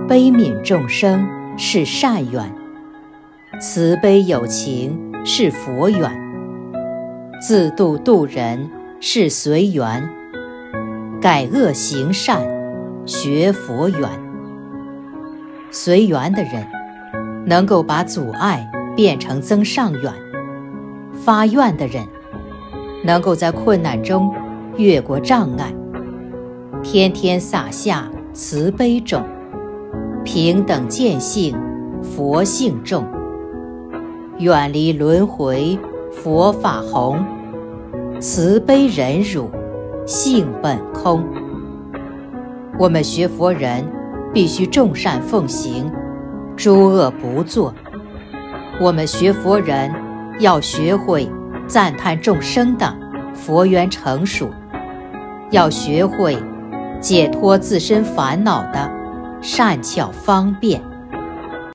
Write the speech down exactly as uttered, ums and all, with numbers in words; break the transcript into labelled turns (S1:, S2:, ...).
S1: 悲悯众生是善缘，慈悲有情是佛缘，自度度人是随缘，改恶行善学佛缘。随缘的人能够把阻碍变成增上缘，发愿的人能够在困难中越过障碍，天天洒下慈悲种，平等见性佛性重，远离轮回佛法弘，慈悲忍辱性本空。我们学佛人必须众善奉行，诸恶不作。我们学佛人要学会赞叹众生的佛缘成熟，要学会解脱自身烦恼的善巧方便。